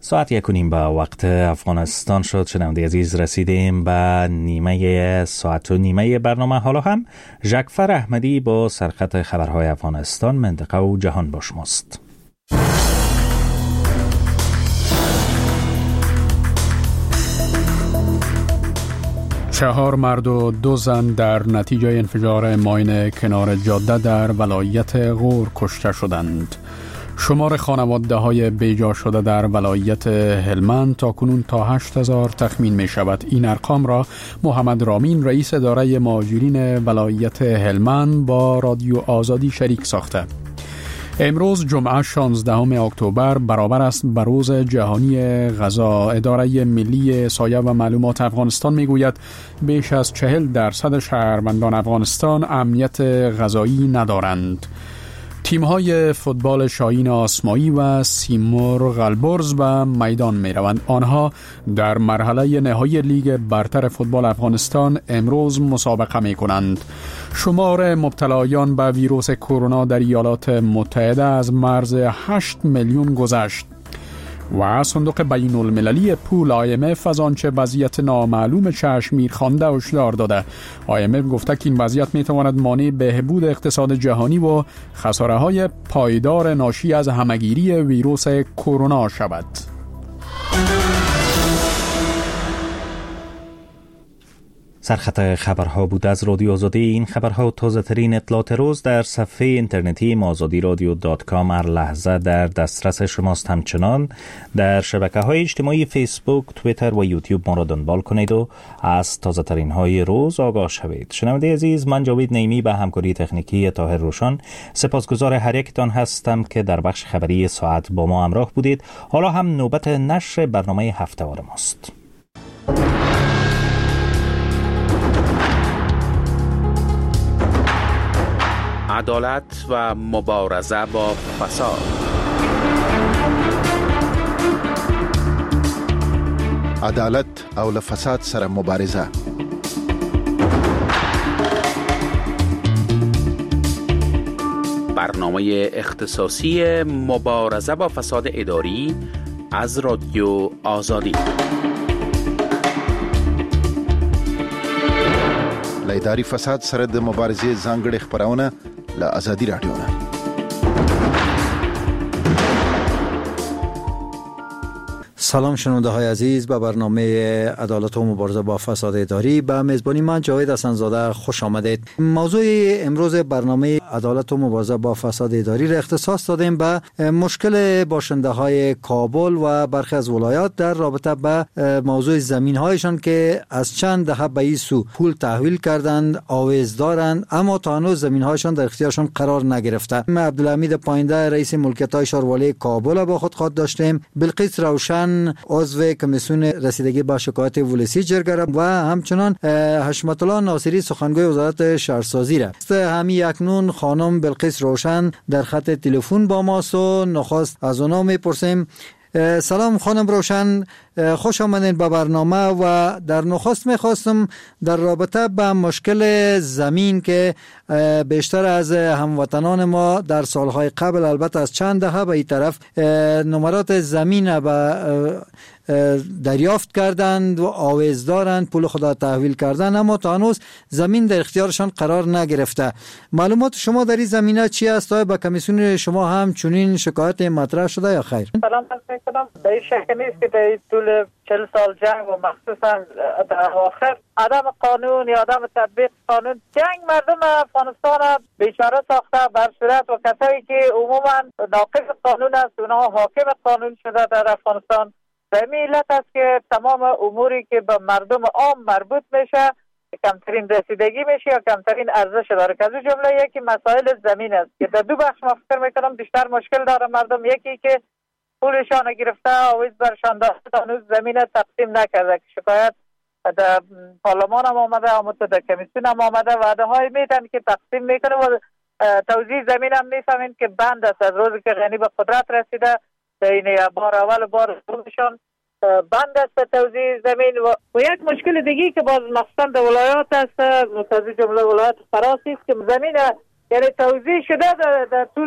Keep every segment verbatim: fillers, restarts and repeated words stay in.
ساعت یک و نیم به وقت افغانستان شد. شنونده عزیز، رسیدیم به نیمه ساعت و نیمه برنامه. حالا هم ژکفر احمدی با سرخط خبرهای افغانستان، منطقه و جهان با شماست. چهار مرد و دو زن در نتیجه انفجار ماین کنار جاده در ولایت غور کشته شدند. شمار خانواده های بیجا شده در ولایت هلمند تا کنون تا هشت هزار تخمین می شود. این ارقام را محمد رامین، رئیس اداره مهاجرین ولایت هلمند، با رادیو آزادی شریک ساخته. امروز جمعه شانزدهم اکتبر برابر است به روز جهانی غذا. اداره ملی سایه و معلومات افغانستان میگوید بیش از چهل درصد شهروندان افغانستان امنیت غذایی ندارند. تیم‌های فوتبال شاهین آسمایی و سیمرغ البرز به میدان می‌روند. آنها در مرحله نهایی لیگ برتر فوتبال افغانستان امروز مسابقه می‌کنند. شمار مبتلایان به ویروس کرونا در ایالات متحده از مرز هشت میلیون گذشت و صندوق بین المللی پول آی ام اف از آنچه وضعیت نامعلوم چشمگیر خوانده هشدار داده. آی ام اف گفته که این وضعیت میتواند مانع بهبود اقتصاد جهانی و خساره‌های پایدار ناشی از همهگیری ویروس کرونا شود. سرخط خبرها بود از رادیو آزادی. این خبرها و تازه ترین اطلاعات روز در صفحه اینترنتی آزادی رادیو دات کام هر لحظه در دسترس شماست. همچنان در شبکه‌های اجتماعی فیسبوک، توییتر و یوتیوب ما را دنبال کنید و از تازه ترین های روز آگاه شوید. شنونده عزیز، من جاوید نیمی به همکاری تکنیکی طاهر روشن سپاسگزار هر یکتان هستم که در بخش خبری ساعت با ما همراه بودید. حالا هم نوبت نشر برنامه هفته‌وار ماست. عدالت و مبارزه با فساد. عدالت او له فساد سره مبارزه. برنامه اختصاصی مبارزه با فساد اداری از رادیو آزادی. له اداري فساد سره د مبارزې ځانګړي خبرونه له آزادي رادیو نه. سلام شنونده های عزیز، به برنامه عدالت و مبارزه با فساد اداری به میزبانی من جاوید حسن‌زاده خوش آمدید. موضوع امروز برنامه عدالت و مبارزه با فساد اداری را اختصاص دادیم به مشکل باشنده های کابل و برخی از ولایات در رابطه به موضوع زمین هایشان که از چند دهه به این سو پول تحویل کردند، آویز دارند، اما تا هنوز زمین هایشان در اختیارشان قرار نگرفته. عبدالحمید پاینده، رئیس ملکیت های شاروالی کابل، با خود خود داشتیم. بلقیس روشن، عضو کمیسیون رسیدگی با شکایت ولسی جرگه و همچنان حشمت الله ناصری، سخنگوی وزارت شهرسازی را. همین اکنون خانم بلقیس روشن در خط تلفن با ماست و نخست از اونا میپرسیم. سلام خانم روشن، خوش آمدین به برنامه و در نخست میخواستم در رابطه با مشکل زمین که بیشتر از هموطنان ما در سالهای قبل، البته از چند دهه به این طرف، نمرات زمین به دریافت کردند و آویز دارند، پول خدا تحویل کردند، اما تا هنوز زمین در اختیارشان قرار نگرفته. معلومات شما در این زمینه چی است؟ آیا به کمیسیون شما هم چنین شکایت مطرح شده یا خیر؟ سلام عرض می‌کنم. در این شک نیست که در طول چهل سال جنگ و مخصوصا در آخر عدم قانون یا عدم تطبیق قانون، جنگ مردم افغانستان بیچاره ساخته، بر صورت و کسایی که عموما ناقض قانون است اونها حاکم قانون شده در افغانستان. به علت است که تمام اموری که به مردم عام مربوط میشه کمترین رسیدگی میشه یا کمترین ارزش داره، که از جمله یکی مسائل زمین است که در دو بخش ما فکر میکنم بیشتر مشکل داره مردم. یکی که پولشان گرفته، آویز برشان داده، هنوز زمین تقسیم نکرده، که شکایت در پارلمان هم آمده، اما در کمیسیون هم آمده، وعده های میدن که تقسیم میکنه و توزیع زمین هم میفهمین که بند است. از روزی که غنی به قدرت رسیده این بار اول بار دومشان بند است توزیع زمین. و, و یک مشکل دیگی که باز مخصوصا در ولایات است، متوجه جمله ولایات فراس است، که زمین یعنی توزیع شده در, در طول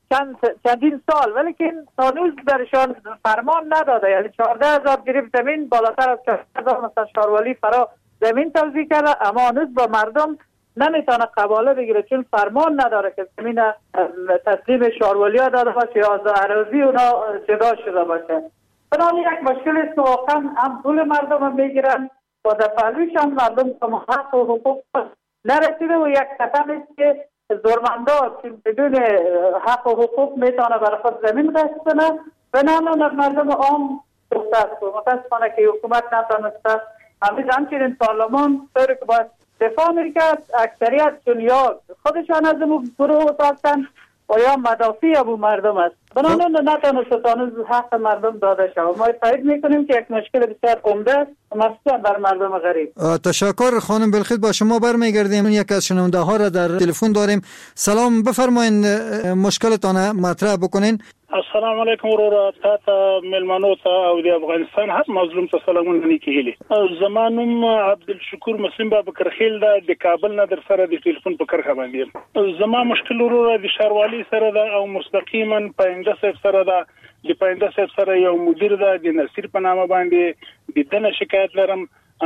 چند چندین سال، ولی که هنوز برشان فرمان نداده. یعنی چهارده هزار گریب زمین بالاتر از چهارده هزار مثلا شاروالی فرا زمین توزیع کرده، اما هنوز با مردم نمیتونه قباله بگیره چون فرمان نداره که زمین تسلیم شاروالی ها داده باشه یا از اراضی اونا جدا شده باشه. بنابراین یک مشکل است که واقعا هم پول مردم هم میگیرن و در پهلوش هم مردم که حق و حقوق نرسیده و یک قدم است که زورمندا بدون حق و حقوق میتونه برای خود زمین غصب کنه و نه از مردم عام گفته است. متاسفانه که حکومت نتونسته همیز همچنین پارلمان طوری که باید دفاع میکرد، اکثریت چون یا خودشان از اون گروه ساختن و یا مدافع ابو مردم است. بنابراین نتونسته تانوز حق مردم داده شود. ما تایید میکنیم که یک مشکل بسیار عمده است مخصوصا بر مردم غریب. تشکر خانم بلخیت. با شما برمیگردیم. یک از شنونده ها را در تلفن داریم. سلام، بفرمایید مشکلتان مطرح بکنین. السلام علیکم ورور تا ملمانو تا او د افغانستان هر مظلوم ته سلامونه نیکهلی. زمانم عبدالشکور مسلم باب کرخیل د کابل نه در سره د تلیفون په کرخه باندې. زما مشکل ورور د شاروالي سره ده او مستقیما پاینده صاحب سره ده. د پاینده صاحب سره یو مدیر ده د نصیر په نامه باندې د دنه شکایت لرم.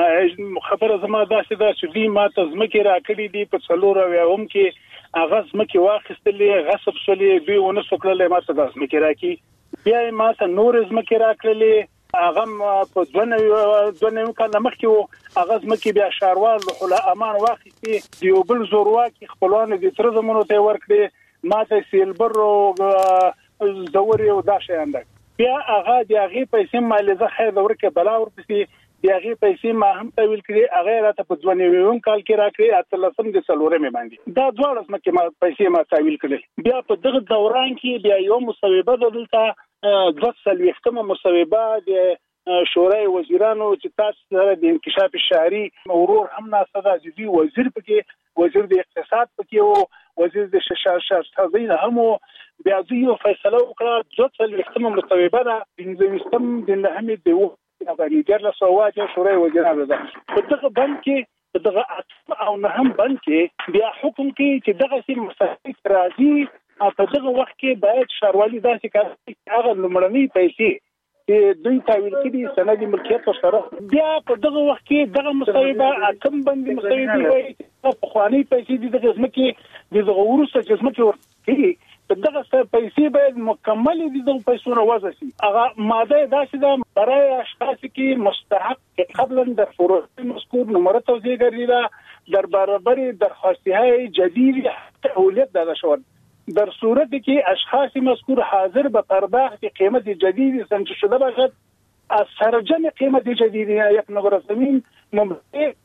خبره زما داسې ده چې دوی ما ته ځمکې راکړي دي په څلور اویاوم کې هغه ځمکې واخیستلې غصب شولې دوی ونه سو کړلی ما ته دا ځمکې راکړي. بیا یې ما ته نورې ځمکې راکړلې هغه په دوه نوي دوه نوي کاله مخکې وو. هغه ځمکې بیا ښاروال روح امان واخیستې د یو بل زورواکي خپلوانو د تره زمونو ته یې ورکړې ما ته سیلبر او زورې او دا شیان ده. بیا هغه د هغې پیسې مالیزه خیر د ورکې بلا ورپسې د هغې پیسې ما هم تحویل کړې هغه یې راته په دوه نوي کال کې راکړې اتلسم د څلورمې باندې دا دواړه ځمکې ما پیسې ما تحویل کړې. بیا په دغه دوران کې بیا یو مصوبه ده دلته دوه څلوېښتمه مصوبه د شورای وزیرانو چې تاسو سره د انکشاف شهري ورور هم ناسته ده چې دوی وزیر پکې وزیر د اقتصاد پکې و وزیر د شهرسازۍ هم و. بیا دوی یو فیصله وکړه دوه څلوېښتمه مصوبه ده پنځه ویشتم د نهمې د باندې دیارلس سوه اته شورای وزیرانو ده. په دغه بند کې په دغه اتم او نهم بند کې بیا حکم کوي چې دغه سي مسایل راځي په دغه وخت کې باید ښاروالي داسې کار وکړي چې هغه لومړنۍ پیسې چې دوی تحویل کړي سند ملکیت سره بیا په دغه وخت کې دغه مصوبه اتم بند مصوبه وایي چې پخوانۍ پیسې د دغه ځمکې د دغه وروسته چې ځمکې ورکړي دغه پیسې باید مکمل دي د پیسو وضع شي. هغه ماده داسې ده برای اشخاص که مستحق قبلا در فروع مذکور نمره توزیع گردیده در برابر درخواست‌های جدید تحویلات داده شود. در صورتی که اشخاص مذکور حاضر به پرداخت قیمت جدید سنجش شده باشد از سرجم قیمت جدید یک نمره زمین مملکه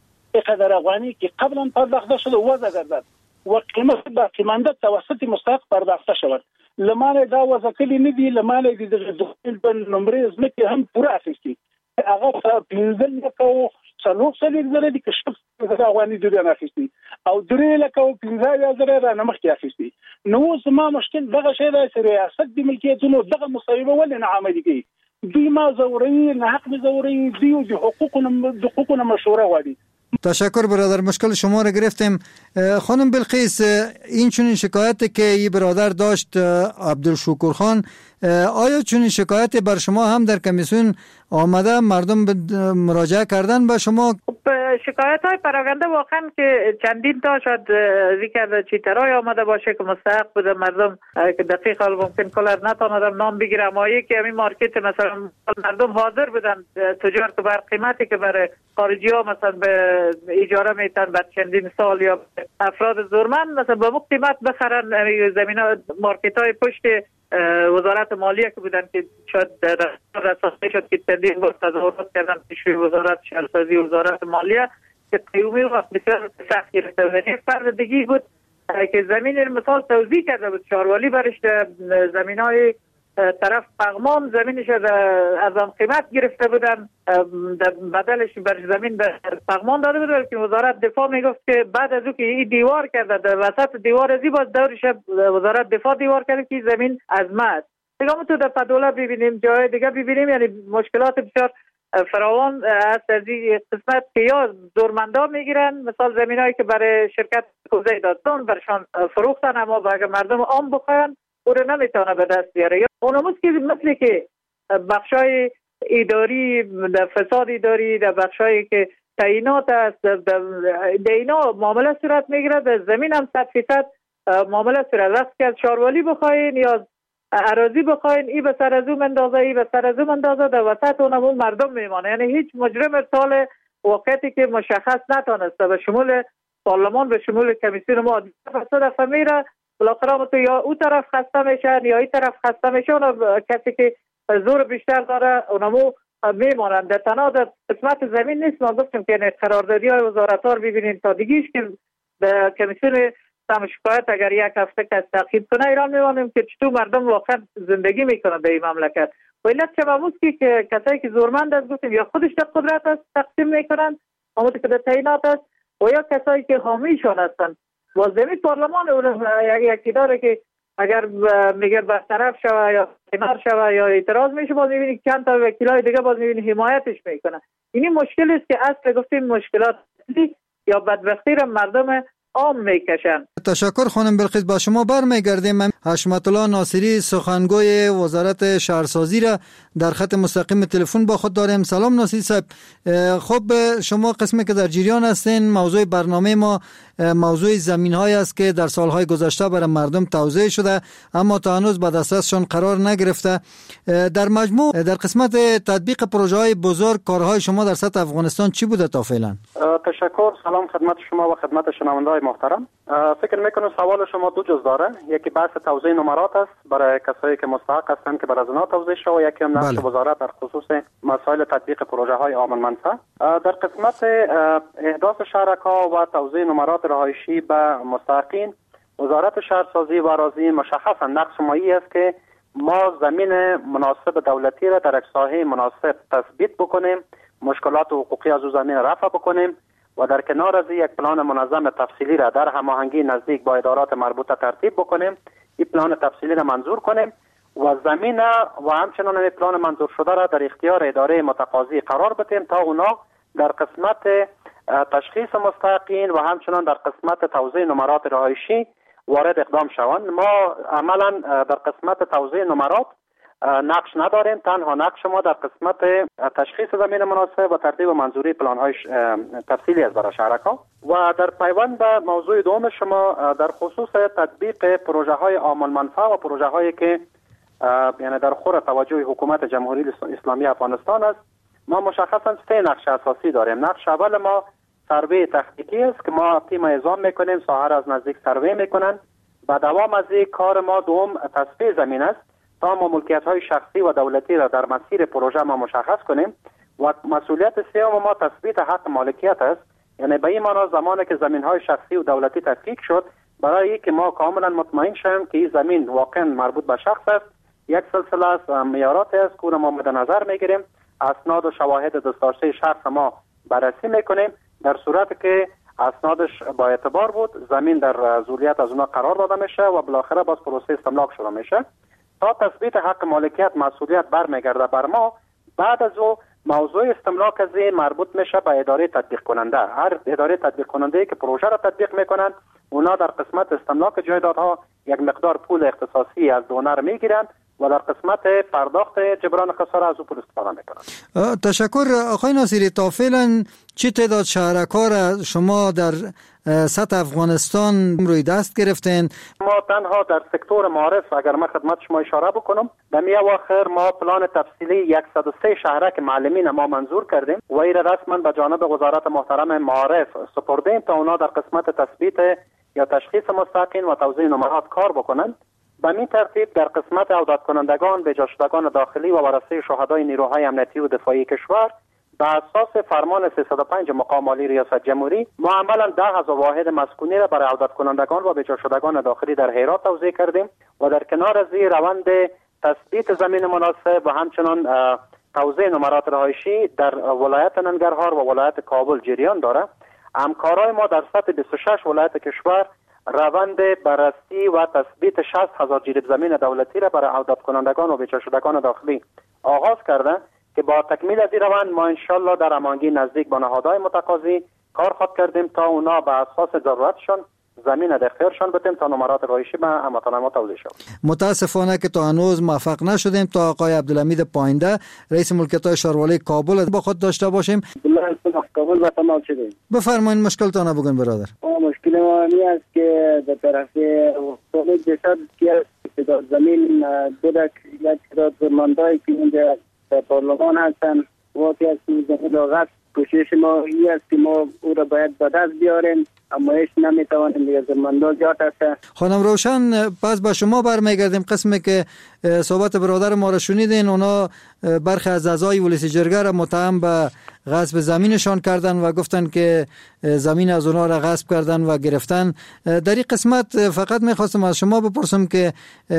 قدر افغانی که قبلا پرداخته شده وضع گردد و قیمت باقی مانده توسط مستحق پرداخته شود. لمانه دا وضع کلی ندی لمانه دی دغه د نمبرې ځمکې هم پوره اخیستي هغه پنځه لکه څلور څلوېښت زره دي که شپږ زره افغاني دوی نه اخیستي او درې لکه پنځه اویا زره رانه مخکې اخیستي. نو اوس زما مشکل دغه شی دی چې ریاست د ملکیتونو دغه مصوبه ولې نه عملي کوي. دوی ما زوروي نه حق مې زوروي دوی د حقوقو د حقوقو مشوره غواړي. تشکر برادر، مشکل شما رو گرفتیم. خانم بلقیس، این چنین شکایتی که این برادر داشت عبدالشکور خان، آیا چنین شکایتی بر شما هم در کمیسیون آمده؟ مردم مراجعه کردن به شما؟ شکایت های پراکنده واقعا که چندین تا شاید ذکر چیترای آمده باشه که مستحق بوده مردم که دقیق حال ممکن کلر نتاندم نام بگیرم. اما یکی همین مارکت مثلا مردم حاضر بودن تجار که بر قیمتی که برای خارجی ها مثلا به اجاره میتن بعد چندین سال یا افراد زورمند مثلا به مو قیمت بخرن زمین ها مارکت های پشت وزارت مالیه که بودن که شاید رسانه شد که چندین بار تظاهرات کردن پیشوی وزارت شهرسازی وزارت مالیه که قیومی وقت بسیار سخت گرفته. فرد دیگی بود که زمین مثال توزیع کرده بود شارولی برش زمین های طرف پغمان زمینش از آن قیمت گرفته بودن بدلش بر زمین به پغمان داده بود که وزارت دفاع میگفت که بعد از او که این دیوار کرده در وسط دیوار ازی باز دورش وزارت دفاع دیوار کرده که زمین از ما است. دیگه تو در پدوله ببینیم جای دیگه ببینیم یعنی مشکلات بسیار فراوان است از این قسمت که یا زورمندا میگیرن مثال زمینایی که برای شرکت کوزه دادن برشان فروختن اما اگر مردم عام بخواین او رو نمیتونه به دست بیاره. یا اونموز که مثل که بخشای اداری، فساد اداری در بخشایی که تعیینات است، در اینا معامله صورت میگیره. در زمین هم صد فیصد معامله صورت. وقتی که از شاروالی بخواین یا اراضی بخواین، ای به سر از اون اندازه، ای به سر از اون اندازه، در وسط اونمون مردم میمانه. یعنی هیچ مجرم سال واقعیتی که مشخص نتانسته به شمول پارلمان، به شمول کمیسیون ما فساد دفعه میره، بالاخره تو یا او طرف خسته میشن یا این طرف خسته میشن. و کسی که زور بیشتر داره اونمو میمانند. در تنها در قسمت زمین نیست. ما گفتیم که قراردادی های وزارت ها رو ببینید تا دیگیش که به کمیسیون سم شکایت اگر یک هفته که تعقیب کنه ایران میمانیم که چطور مردم واقعا زندگی میکنن در این مملکت. و علت چه که کسایی که زورمند است گفتیم یا خودش در قدرت است تقسیم میکنن همون که در تعیینات است، و یا کسایی که حامیشان هستند. و زمین پارلمان اون یکی داره که اگر میگه برطرف شوه یا کنار شوه یا اعتراض میشه، باز میبینی چند تا وکیلای دیگه باز میبینی حمایتش میکنه. این مشکل است که اصل گفتیم مشکلات یا بدبختی را مردم عام میکشن. تشکر خانم بلقیس. با شما برمیگردیم. حشمت الله ناصری سخنگوی وزارت شهرسازی را در خط مستقیم تلفن با خود داریم. سلام ناصری صاحب. خب شما قسمی که در جریان هستین، موضوع برنامه ما موضوع زمین‌هایی است که در سالهای گذشته برای مردم توزیع شده اما تا هنوز به دسترسشان قرار نگرفته. در مجموع در قسمت تطبیق پروژه‌های بزرگ کارهای شما در سطح افغانستان چی بوده تا فعلا؟ تشکر. سلام خدمت شما و خدمت شنونده‌های محترم. فکر میکنم سوال شما دو جز داره. یکی بحث توزیع نمرات است برای کسایی که مستحق هستند که بر از اونها توزیع شود، و یکی هم نقش وزارت در خصوص مسائل تطبیق پروژه‌های عام المنفعه. در قسمت احداث شرکا و توزیع نمرات رهایشی به مستحقین، وزارت شهرسازی و اراضی مشخصا نقش مایی است که ما زمین مناسب دولتی را در یک ساحه مناسب تثبیت بکنیم، مشکلات حقوقی از او زمین رفع بکنیم و در کنار از یک پلان منظم تفصیلی را در هماهنگی نزدیک با ادارات مربوطه ترتیب بکنیم. این پلان تفصیلی را منظور کنیم و زمین و همچنان این پلان منظور شده را در اختیار اداره متقاضی قرار بدیم تا اونا در قسمت تشخیص مستحقین و همچنان در قسمت توزیع نمرات رهایشی وارد اقدام شوند. ما عملا در قسمت توزیع نمرات نقش نداریم. تنها نقش ما در قسمت تشخیص زمین مناسب و ترتیب و منظوری پلان‌های تفصیلی است برای شهرک‌ها. و در پیوند به موضوع دوم شما در خصوص تطبیق پروژه‌های عام المنفعه و پروژه‌هایی که یعنی در خور توجه حکومت جمهوری اسلامی افغانستان است، ما مشخصا سه نقش اساسی داریم. نقش اول ما سروی تحقیقی است که ما تیم اعزام میکنیم، ساحه از نزدیک سروی میکنن. بعد دوام از این کار ما دوم تصفیه زمین است تا ما ملکیت‌های شخصی و دولتی را در مسیر پروژه ما مشخص کنیم. و مسئولیت سوم ما تثبیت حق مالکیت است، یعنی به این معنی زمانی که زمین‌های شخصی و دولتی تفکیک شد، برای اینکه ما کاملا مطمئن شویم که این زمین واقعا مربوط به شخص است، یک سلسله از معیارات است که ما مد نظر میگیریم، اسناد و شواهد دسترسی شخص ما بررسی میکنیم. در صورت که اسنادش با اعتبار بود، زمین در ذولیت از اونها قرار داده میشه و بالاخره باز پروسه استملاک شروع میشه. تا تثبیت حق مالکیت مسئولیت برمیگرده بر ما. بعد از او موضوع استملاک از این مربوط میشه به اداره تطبیق کننده. هر اداره تطبیق کننده که پروژه را تطبیق میکنند، اونا در قسمت استملاک جایدادها یک مقدار پول اختصاصی از دونر میگیرند و در قسمت پرداخت جبران خسارت از او پول استفاده میکنند. تشکر آقای ناصری. تا فعلا چه تعداد شهرکا را شما در سطح افغانستان روی دست گرفتین؟ ما تنها در سکتور معارف اگر ما خدمت شما اشاره بکنم، در می اواخر ما پلان تفصیلی صد و سه شهرک معلمین ما منظور کردیم و این رسما به جانب وزارت محترم معارف سپردیم تا اونا در قسمت تثبیت یا تشخیص مستحقین و توزیع نمرات کار بکنند. به این ترتیب در قسمت عودت کنندگان، بجا شدگان داخلی و ورثه شهدای نیروهای امنیتی و دفاعی کشور، به اساس فرمان سیصد و پنج مقام عالی ریاست جمهوری، ما عملا ده هزار واحد مسکونی را برای عودت کنندگان و بجا شدگان داخلی در هرات توزیع کردیم و در کنار از این روند تثبیت زمین مناسب و همچنان توزیع نمرات رهایشی در ولایت ننگرهار و ولایت کابل جریان داره. همکارای ما در سطح بیست و شش ولایت کشور روند بررسی و تثبیت شصت هزار جریب زمین دولتی را برای عودت کنندگان و بجا شدگان داخلی آغاز کرده که با تکمیل از این روند ما انشالله در هماهنگی نزدیک با نهادهای متقاضی کار خواهد کردیم تا اونا به اساس ضرورتشون زمین در اختیارشان بدیم تا نمرات رایشی به هموطنان ما توزیع شود. متاسفانه که تا هنوز موفق نشدیم تا آقای عبدالحمید پاینده رئیس ملکیت‌های شهروالی کابل با خود داشته باشیم. کابل به تمام شدیم. بفرمایید مشکلتان بگین برادر. مشکل ما این است که در طرف سالک بسیار که زمین بودک یک تعداد زماندهایی که اینجا در پارلمان هستن واقعی است که زمین را غصب کوشش ما این است که ما او را باید به دست بیاریم اما هیچ نمیتوانیم دیگه زمانده زیاد هست. خانم روشن پس به شما برمیگردیم قسمی که صحبت برادر ما را شنیدین. اونا برخی از اعضای ولسی جرگه را متهم به غصب زمینشان کردن و گفتن که زمین از اونا را غصب کردن و گرفتن. در این قسمت فقط میخواستم از شما بپرسم که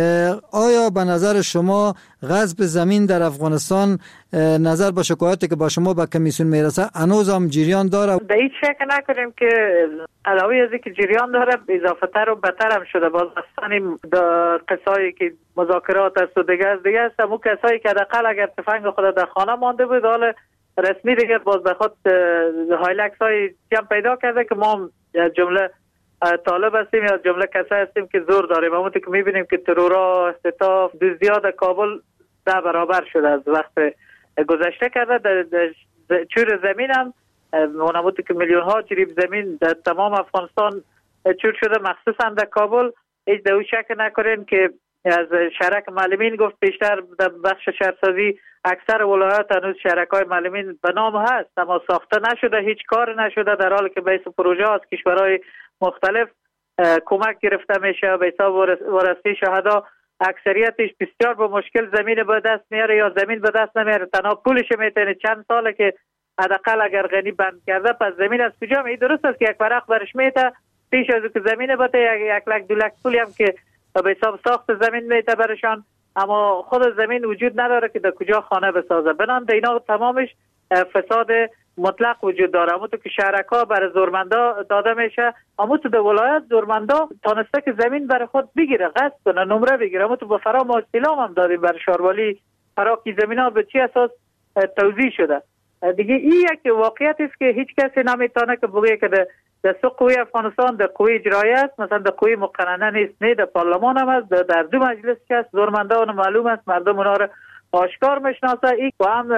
آیا به نظر شما غصب زمین در افغانستان نظر به شکایاتی که با شما به کمیسیون میرسه هنوز هم جریان داره؟ به هیچ شک نکنیم که علاوه از اینکه جریان داره اضافه تر و بدتر هم شده. باز دستانی قصایی که مذاکرات است و دیگه از دیگه است. همون کسایی که حداقل اگر تفنگ خود در خانه مانده بود حال رسمی دیگه باز به خود هایلکس های جمع پیدا کرده که ما جمله طالب هستیم یا جمله کسایی هستیم که زور داریم. همونطور که میبینیم که ترورا اختطاف دزدیات در کابل ده برابر شده از وقت گذشته کرده. در, در چور زمین هم همونطور که میلیون ها جریب زمین در تمام افغانستان چور شده مخصوصا در کابل. هیچ دو شک نکنین که از شرک معلمین گفت بیشتر در بخش شهرسازی اکثر ولایات هنوز شرکای معلمین به نام هست اما ساخته نشده، هیچ کار نشده، در حالی که به حساب پروژه از کشورهای مختلف کمک گرفته میشه. به حساب ورثه شهدا اکثریتش بسیار با مشکل زمین به دست میاره یا زمین به دست نمیاره، تنها پولش میتونه. چند ساله که حداقل اگر غنی بند کرده پس زمین از کجا می؟ درست است که یک ورق برش میته پیش از که زمین بده یک لک دو لک پولی هم که به حساب ساخت زمین میته برشان، اما خود زمین وجود نداره که در کجا خانه بسازه. بنان اینا تمامش فساد مطلق وجود داره. همون تو که شهرکا برای زورمندا داده میشه، همون تو در ولایت زورمندا تانسته که زمین برای خود بگیره، غصب کنه، نمره بگیره. همون تو به فرا ما استعلام هم دادیم برای شهروالی فرا که زمین ها به چی اساس توزیع شده. دیگه این یک واقعیت است که هیچ کسی نمیتونه که بگه که در سو قوی افغانستان در قوی اجرایی است، مثلا در قوی مقننه نیست، نه در پارلمان هم است، در دو مجلس که است. زورمنده اون معلوم است، مردم اونا رو آشکار میشناسه. این و هم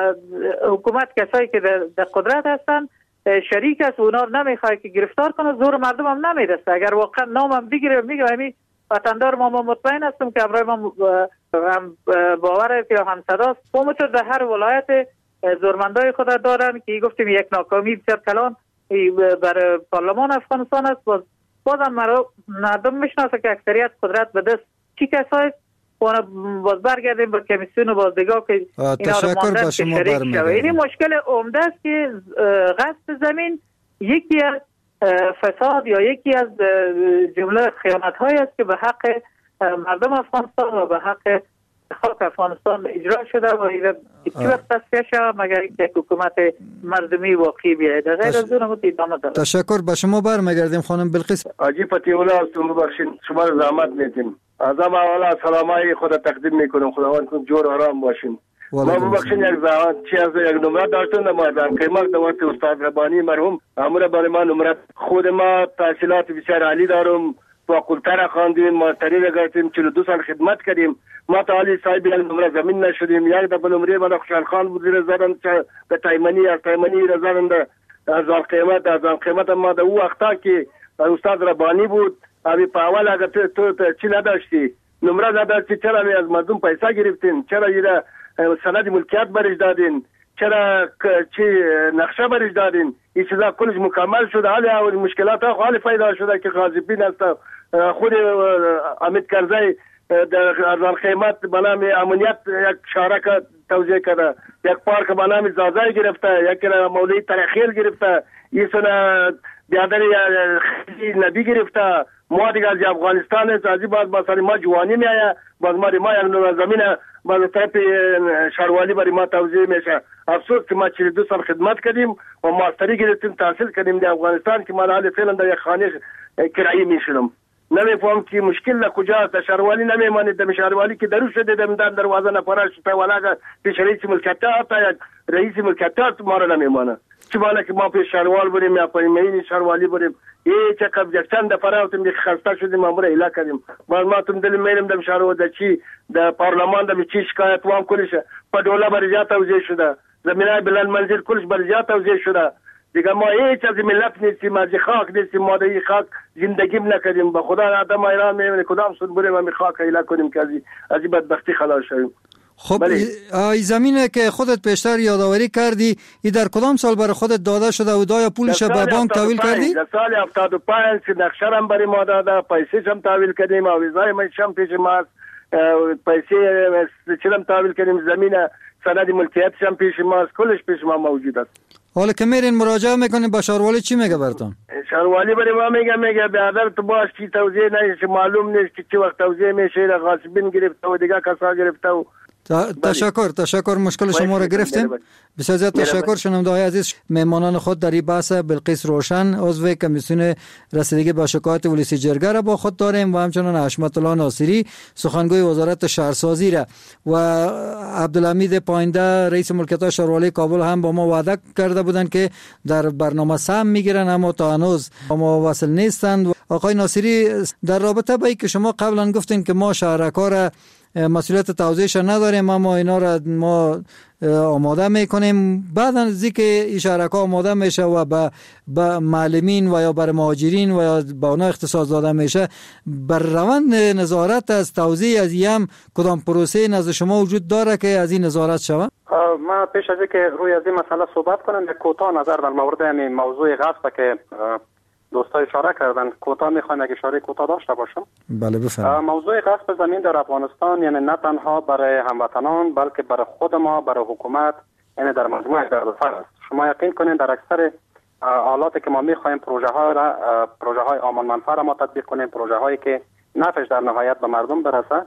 حکومت کسایی که در, در قدرت هستن شریک است و اونا رو نمیخواد که گرفتار کنه، زور مردم هم نمیرسه. اگر واقعا نام هم بگیره میگه همین وطندار ما, ما مطمئن هستم که ابرای ما هم باور که هم صداست. همونطور در هر ولایت زورمندای خود دارن که گفتیم یک ناکامی بسیار کلان برای پارلمان افغانستان است. باز بازم مردم میشناسه که اکثریت قدرت به دست چی کسایی است. باز برگردیم به کمیسیون و باز دیگه که اینا رو ماندن که شریک شود. این مشکل عمده است که غصب زمین یکی از فساد یا یکی از جمله خیانت های است که به حق مردم افغانستان و به حق خاک افغانستان اجرا شده و این چی وقت تصفیه شد مگر اینکه حکومت مردمی واقعی بیاید. غیر از اون هم ادامه داره. تشکر. به شما برمیگردیم خانم بلقیس. حاجی فتیولا هستم، ببخشید شما رو زحمت میدیم. از هم اولا سلامای خود تقدیم میکنم. خداوند کنه جور آرام باشین. ما ببخشید یک زحمت چی از یک نمره داشتن نمردم قیمت دوست استاد ربانی مرحوم امور برای ما نمره. خود ما تحصیلات بسیار عالی دارم، فاکولته را خواندیم، ماستری را گرفتیم، چهل و دو سال خدمت کردیم. ما تا حالی صاحب یک نمره زمین نشدیم. یک دفعه نمره من خوشحال خان بود زیر زدن به تایمنی، از تایمنی را زدن از آن قیمت، از آن قیمت ما در او وقتا که استاد ربانی بود. ابی په اول اگه تو تو چی نداشتی، نمره نداشتی، چرا از مردم پیسه گرفتین؟ چرا یه سند ملکیت برش دادین؟ چرا چی نقشه برش دادین؟ این چیزا کلش مکمل شده. حالی اول مشکلات ها حالی پیدا شده که غاضبین است. خود امید کرزی در ارزان قیمت به نام امنیت یک شارک توزیع کرده، یک پارک به نام زازای گرفته، یک مولی ترخیل گرفته، این سنه بیادر نبی گرفته. ما دیگه از افغانستان است، از این بعد با سر ما جوانی می آیا، باز ما ما یک زمین باز طرف شهروالی برای ما توزیع میشه. افسوس که ما چهل و دو سال خدمت کردیم و ماستری گرفتیم، تحصیل کردیم در افغانستان که ما حال فعلا در یک خانه کرایی میشدم. نمیفهم که مشکل در کجاست. در شهروالی نمیمانید، در شهروالی که درو شده در دروازه نفرش شده ولی پیش رئیس ملکیت تا یک رئیس ملکیت ما رو نمیمانه. چه بالا که ما پیش شهروال بریم یا پایین شهروالی بریم، هیچ قبل چند دفعه می خسته شدیم مامور اله کردیم باز ما تم دل میلم دم شهر و د چی د پارلمان د چی شکایت وام کلیش په دوله برجا توزیع شده زمینای بلند منزل کلش برجا توزیع شده دیگه ما هیچ از ملت نیستیم از خاک نیستیم ما در خاک زندگیم نکردیم به خدا آدم ایران میبینه کدام سود بریم همین خاک ایله کنیم که از از بدبختی خلاص شویم. خب ای زمینه که خودت پیشتر یادآوری کردی ای در کدام سال برای خودت داده شده و دایا پولش به بانک تحویل کردی؟ در سال هفتاد و پنج که نقشه هم برای ما داده پیسه هم تحویل کردیم و ویزای منشم پیش ما پیسه چرم تحویل کردیم زمین سند ملکیت هم پیش ما کلش پیش ما موجود است. حالا که میرین مراجعه میکنین با شهروالی چی میگه براتون؟ شهروالی برای ما میگه میگه بیادر تو باش چی توزیع نشه معلوم نیست که چی وقت توزیع میشه غاصبین گرفته و دیگه کسا گرفته و تشکر تشکر مشکل شما را گرفتیم. بسیار زیاد تشکر. شنونده های عزیز مهمانان خود در این بحث بلقیس روشن عضو کمیسیون رسیدگی به شکایات ولسی جرگه را با خود داریم و همچنان حشمت الله ناصری سخنگوی وزارت شهرسازی را و عبدالحمید پاینده رئیس ملکیت شهروالی کابل هم با ما وعده کرده بودند که در برنامه سهم میگیرن اما تا هنوز با ما وصل نیستند. آقای ناصری در رابطه با اینکه شما قبلا گفتین که ما شهرکار مسئولیت توزیعش نداریم اما اینا را ما آماده میکنیم بعد از اینکه این شهرکا آماده میشه و به با معلمین و یا بر مهاجرین و یا به اونا اختصاص داده میشه بر روند نظارت از توزیع از یم کدام پروسه نزد شما وجود داره که از این نظارت شود؟ ما پیش از اینکه روی از این مسئله صحبت کنم یک کوتاه نظر در مورد همین موضوع غصب که دوستای اشاره کردن کوتاه میخوایم اگه اشاره کوتاه داشته باشم. بله بفرمایید. موضوع غصب زمین در افغانستان یعنی نه تنها برای هموطنان بلکه برای خود ما برای حکومت یعنی در مجموع دردسر است. شما یقین کنین در اکثر حالاتی که ما میخوایم پروژه ها را پروژه های آمان منفعه را ما تطبیق کنیم پروژه هایی که نفعش در نهایت به مردم برسه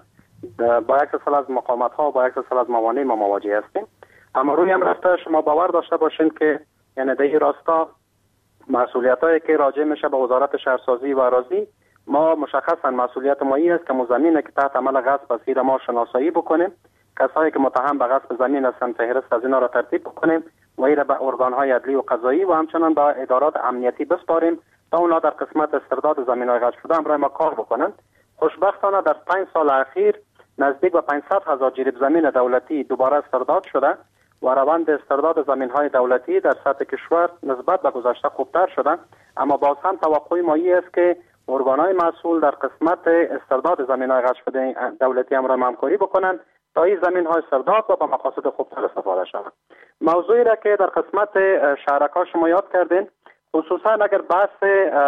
با یک سلسله از مقاومت ها با یک سلسله از موانع ما مواجه هستیم. اما روی هم راستا شما باور داشته باشین که یعنی در این راستا مسئولیتایی که راجع میشه به وزارت شهرسازی و اراضی ما مشخصا مسئولیت ما این است که زمینی که تحت عمل غصب است ما شناسایی بکنیم کسایی که متهم به غصب زمین هستند فهرست از اینا را ترتیب بکنیم و این را به ارگان‌های عدلی و قضایی و همچنان به ادارات امنیتی بسپاریم تا اونا در قسمت استرداد زمین‌های غصب شده هم ما کار بکنند. خوشبختانه در پنج سال اخیر نزدیک به پانصد هزار جریب زمین دولتی دوباره استرداد شده و روند استرداد زمین‌های دولتی در سطح کشور نسبت به گذشته خوبتر شده اما باز هم توقع ما این است که ارگان‌های مسئول در قسمت استرداد زمین‌های غصب شده دولتی هم را همکاری بکنند تا این زمین‌های استرداد و به مقاصد خوبتر استفاده شود. موضوعی را که در قسمت شهرک‌ها شما یاد کردین خصوصا اگر بحث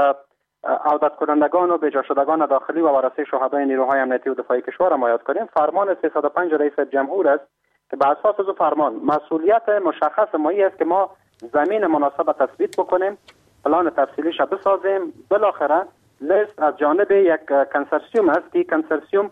عودت کنندگان و بجا شدگان داخلی و وارثه شهدای نیروهای امنیتی و دفاعی کشور ما یاد کنیم فرمان سیصد و پنج رئیس جمهور است که به اساس از فرمان مسئولیت مشخص ما است که ما زمین مناسب تثبیت بکنیم پلان تفصیلیش بسازیم بالاخره لیست از جانب یک کنسرسیوم است که کنسرسیوم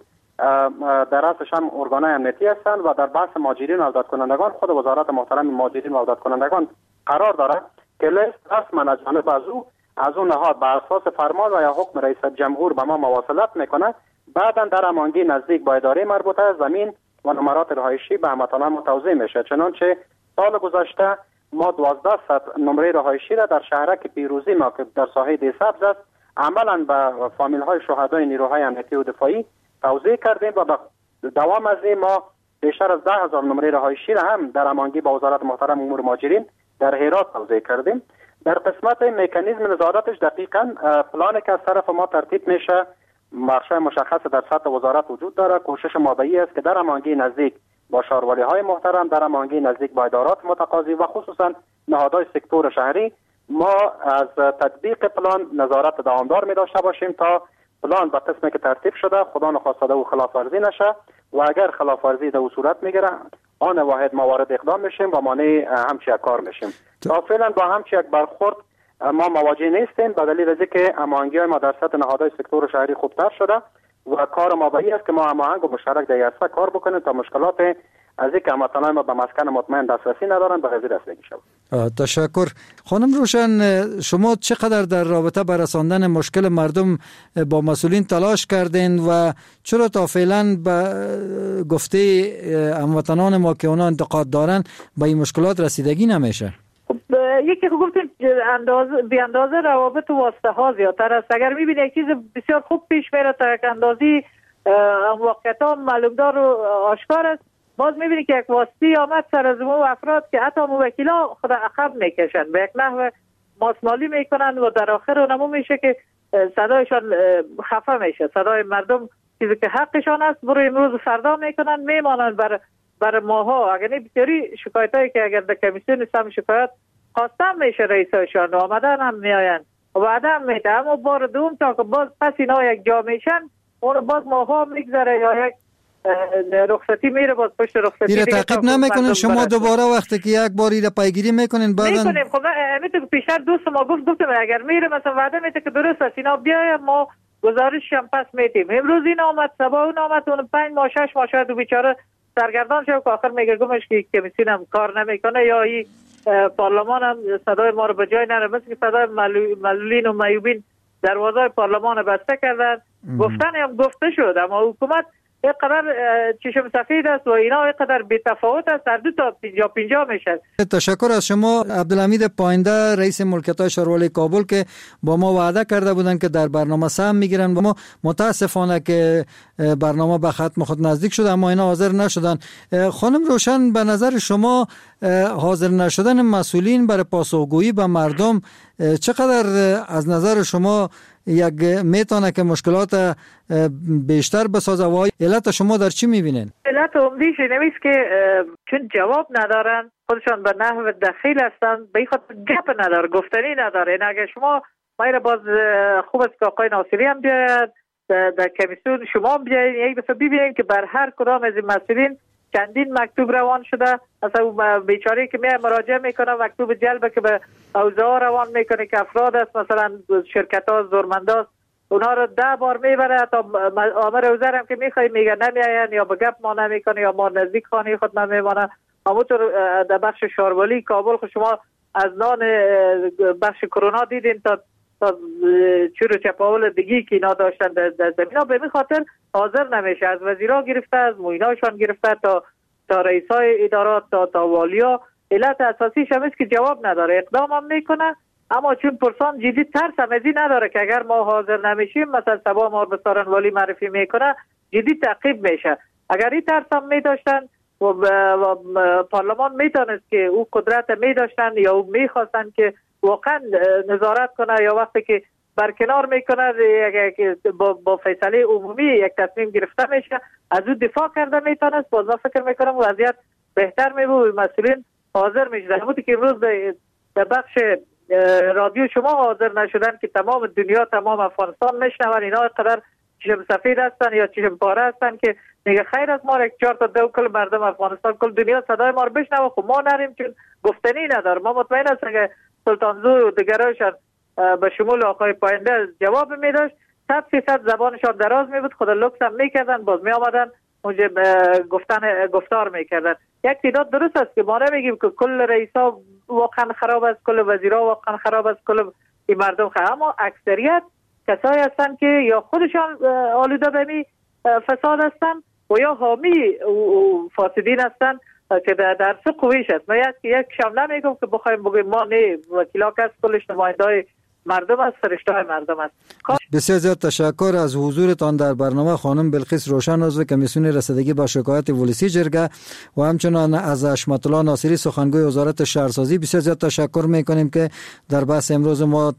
در رأسش هم ارگان‌های امنیتی هستند و در بحث مهاجرین و عودت کنندگان خود وزارت محترم مهاجرین و عودت کنندگان قرار دارد که لیست رسما از جانب از او از اون نهاد بر اساس فرمان و یا حکم رئیس جمهور به ما مواصلت میکنه بعدا در امانگی نزدیک با اداره مربوطه زمین و نمرات رهایشی به هموطنان توزیع میشه. چنانچه سال گذشته ما دوازده صد نمره رهایشی را در شهرک پیروزی ما که در ساحه دیسبز است عملا به فامیل های شهدای نیروهای امنیتی و دفاعی توزیع کردیم و به دوام از این ما بیشتر از ده هزار نمره رهایشی را هم در امانگی با وزارت محترم امور مهاجرین در هرات توزیع کردیم. در قسمت مکانیزم نظارتش دقیقاً پلانی که از طرف ما ترتیب میشه بخشای مشخص در سطح وزارت وجود داره. کوشش ما به این است که در امانگی نزدیک با شهروالی های محترم در امانگی نزدیک با ادارات متقاضی و خصوصا نهادهای سکتور شهری ما از تطبیق پلان نظارت دوامدار می داشته باشیم تا پلان به قسمی که ترتیب شده خدا نخواسته او خلاف ورزی نشه و اگر خلاف ورزی در صورت میگیره آن واحد ما وارد اقدام میشیم و مانع همچی کار میشیم. تا فعلا با همچی یک برخورد ما مواجه نیستیم به دلیل از اینکه هماهنگی ما در سطح نهادهای سکتور شهری خوبتر شده و کار ما به این است که ما هماهنگ و مشترک در یاسه کار بکنیم تا مشکلات از اینکه هموطنان ما به مسکن مطمئن دسترسی ندارن به قضیه رسیدگی شود. تشکر. خانم روشن شما چقدر در رابطه با رساندن مشکل مردم با مسئولین تلاش کردین و چرا تا فعلا به گفته هموطنان ما که اونا انتقاد دارن به این مشکلات رسیدگی نمیشه؟ یکی که گفتیم اندازه بی اندازه روابط و واسطه ها زیادتر است. اگر میبینی یک چیز بسیار خوب پیش میره تا یک اندازی واقعیت ها معلومدار و آشکار است، باز میبینی که یک واسطی آمد سر از مو افراد که حتی موکلا خود عقب میکشن، به یک نحو ماسمالی میکنن و در آخر اونمو میشه که صدایشان خفه میشه، صدای مردم چیزی که حقشان است برو امروز فردا میکنن میمانن بر بر ماها. اگر نه بسیاری شکایت هایی که اگر در کمیسیون سم شکایت خواستم میشه رئیساشان آمدن هم میآین و بعد هم میده، اما بار دوم تا که باز پس اینا یک جا میشن اون باز ماها میگذره یا یک رخصتی میره باز پشت رخصتی میره تعقیب نمیکنن. شما دوباره وقتی که یک بار ایره پیگیری میکنین بعدن میکنیم. خب میتونه پیشتر دوست ما گفت گفتم اگر میره مثلا وعده میده که درست است اینا بیایم ما گزارش هم پس میدیم. امروز این آمد صبح اون آمد اون پنج ماه شش ماه شاید بیچاره سرگردان شد که آخر میگه گمش که کمیسیون هم کار نمیکنه یا این پارلمان هم صدای ما رو به جای نره، مثل که صدای معلولین و معیوبین دروازه پارلمان بسته کردن. گفتن هم گفته شد اما حکومت یک قدر چشم سفید است و اینا یک قدر بی‌تفاوت است، در دو تا پینجا پینجا میشه. تشکر از شما عبدالحمید پاینده رئیس ملکیت‌های شهروالی کابل که با ما وعده کرده بودن که در برنامه سهم میگیرن و ما متاسفانه که برنامه به ختم خود نزدیک شد اما اینا حاضر نشدن. خانم روشن به نظر شما حاضر نشدن مسئولین برای پاسخگویی به مردم چقدر از نظر شما یک میتونه که مشکلات بیشتر بسازه و علت شما در چی میبینین؟ علت عمدیش اینویست که چون جواب ندارن، خودشان به نحو دخیل هستن، به این خاطر گپ نداره، گفتنی نداره. این اگر شما مایره باز خوب است که آقای ناصری هم بیاید در کمیسیون، شما بیاید یک دفعه ببینید که بر هر کدام از این مسئولین چندین مکتوب روان شده. مثلا بیچاره که میاد مراجعه میکنه مکتوب جلبه که به اوضاع روان میکنه که افراد است مثلا شرکت ها زورمنداست اونا رو ده بار میبره تا آمر وزیر هم که میخوای میگه نمیاین یا به گپ ما نمیکنه یا ما نزدیک خانه خود نمیمانه. همونطور در بخش شهروالی کابل خود شما از نان بخش کرونا دیدین تا تا چور و چپاول دیگی که اینا داشتن در زمین ها، به این خاطر حاضر نمیشه. از وزیرها گرفته از مویناشان گرفته تا تا رئیسای ادارات تا تا والیا. علت اساسیش هم است که جواب نداره، اقدام هم میکنه اما چون پرسان جدی ترس هم از این نداره که اگر ما حاضر نمیشیم مثلا سبا ما به سارنوالی معرفی میکنه جدی تعقیب میشه. اگر این ترس هم میداشتن و, و پارلمان میتونست که او قدرت میداشتن یا او میخواستن که واقعا نظارت کنه یا وقتی که برکنار میکنه با, با فیصله عمومی یک تصمیم گرفته میشه از او دفاع کرده میتونست. باز ما فکر میکنم وضعیت بهتر میبود، مسئولین حاضر میشدن. همونطور که امروز در بخش رادیو شما حاضر نشدن که تمام دنیا تمام افغانستان میشنون، اینا قدر چشم سفید هستن یا چشم پاره هستن که میگه خیر از ما یک چهار تا دو کل مردم افغانستان کل دنیا صدای ما رو بشنوه. خب ما نریم چون گفتنی نداره. ما مطمئن هستم که سلطان زو و دیگرایشان به شمول آقای پاینده جواب میداشت، صد فیصد زبانشان دراز میبود، خود لکس هم میکردن، باز می آمدن اونجا گفتن گفتار میکردن. یک تعداد درست است که ما نمیگیم که کل رئیسا واقعا خراب است، کل وزیرا واقعا خراب است، کل این مردم خراب، اما اکثریت کسایی هستن که یا خودشان آلوده به می فساد هستن و یا حامی فاسدین هستن که در در سه قویش است. ما یک یک شام نمیگم که بخوایم بگیم ما نه وکیلا کس کلش نمایندای مردم است، فرشته‌های مردم است. بسیار زیاد تشکر از حضورتان در برنامه خانم بلقیس روشن عضو کمیسیون رسیدگی به شکایات ولسی جرگه و همچنان از حشمت الله ناصری سخنگوی وزارت شهرسازی. بسیار زیاد تشکر میکنیم که در بحث امروز ما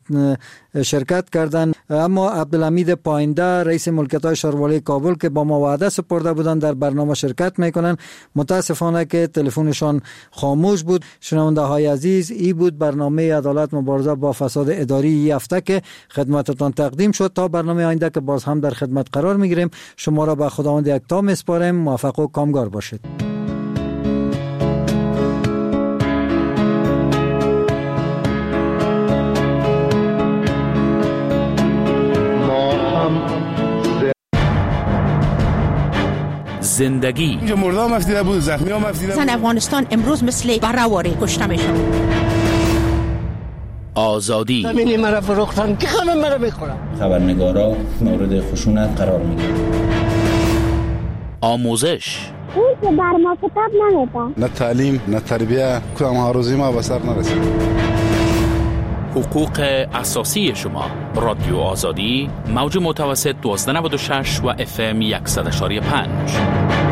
شرکت کردن. اما عبدالحمید پاینده رئیس ملکیت‌های شهروالی کابل که با ما وعده سپرده بودن در برنامه شرکت میکنن، متاسفانه که تلفنشان خاموش بود. شنونده های عزیز، ای بود برنامه عدالت مبارزه با فساد اداری این هفته که خدمتتان تقدیم شد. تا برنامه آینده که باز هم در خدمت قرار میگیریم شما را به خداوند یکتا میسپاریم. موفق و کامگار باشید. زندگی اینجا مردا هم افتیده بود، زخمی هم افتیده بود. زن افغانستان امروز مثل برهواری کشته میشه. آزادی زمینی مرا فروختن که خانم مرا میخورم. خبرنگارا مورد خشونت قرار میگیرن. آموزش اون که بر ما کتاب نمیدن، نه تعلیم نه تربیه، کدام ها روزی ما به سر نرسید. حقوق اساسی شما. رادیو آزادی، موج متوسط دوازده نود و شش و اف ام صد و شش و پنج.